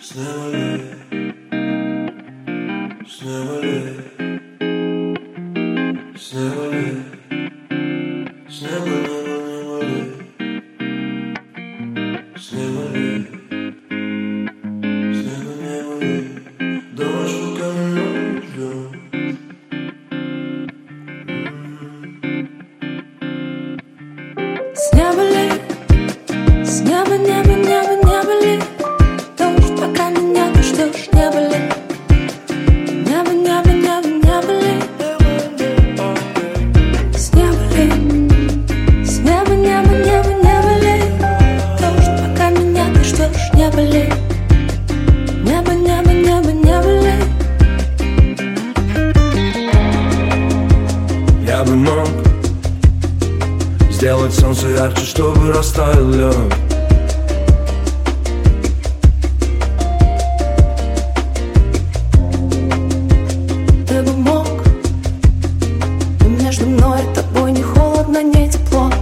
Я бы мог сделать солнце ярче, чтобы растаял лед. Ты бы мог, но между мной и тобой не холодно, не тепло.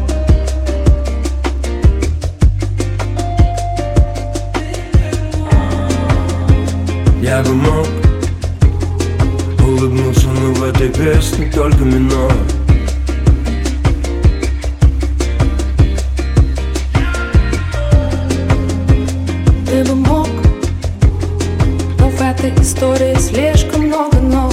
Я бы мог улыбнуться, но в этой песне только минор. Ты бы мог, но в этой истории слишком много «но».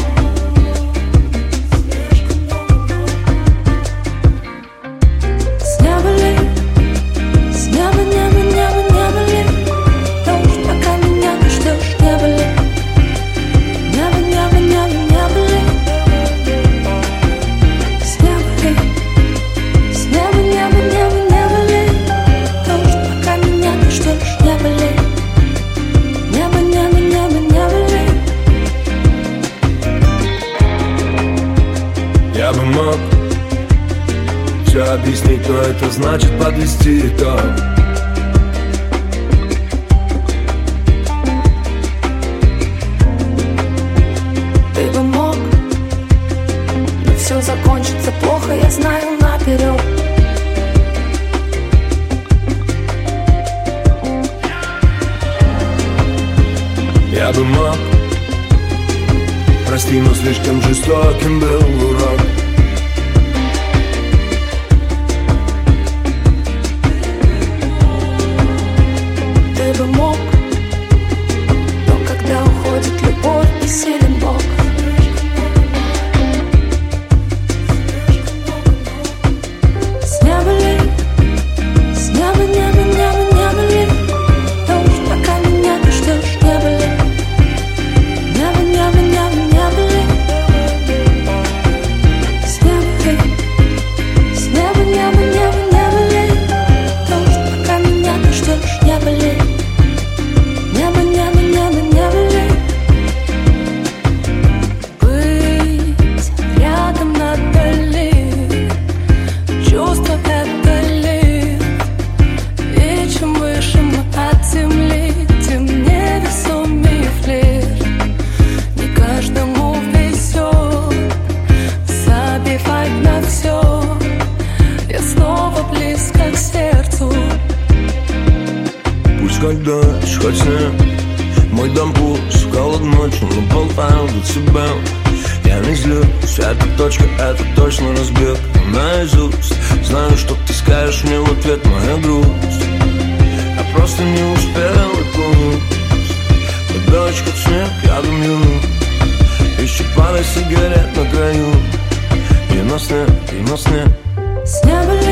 С неба ли, с неба, небо, небо, небо ли, дождь, пока меня ты ждешь, небо ли, небо, небо, небо, небо ли, с неба ли, с неба, небо, небо, небо ли, дождь, пока меня ты ждешь, небо ли. Небо, небо, небо, небо ли. Я бы мог все объяснить, но это значит подвести итог. Ты бы мог, но все закончится плохо, я знаю наперед. Я бы мог, прости, но слишком жестоким был урок. Ты бы мог, но когда уходит любовь, бессилен Бог. С неба ли, с неба, небо, небо, небо ли, дождь, пока меня ты ждешь, небо ли. Небо, небо, небо, небо ли. С неба ли, с неба, небо, небо, небо ли, дождь, пока меня ты ждешь, небо ли. Небо, небо, небо, небо ли. Быть рядом надали, чувство это ли. И чем выше мы от земли, тем невесомее флирт. Не каждому везет забивать на все. Я снова близко к сердцу. Пусть хоть дождь, хоть снег, мой дом пуст, холод ночью, но болтаю до тебя. Я не злюсь, эта точка, это точно разбег наизусть. Знаю, что ты скажешь мне в ответ, моя грусть. Я просто не успел окунуть. Хоть дождь, хоть снег, я дымлю. Еще пара сигарет на краю. И на сне, и на сне. С неба ли,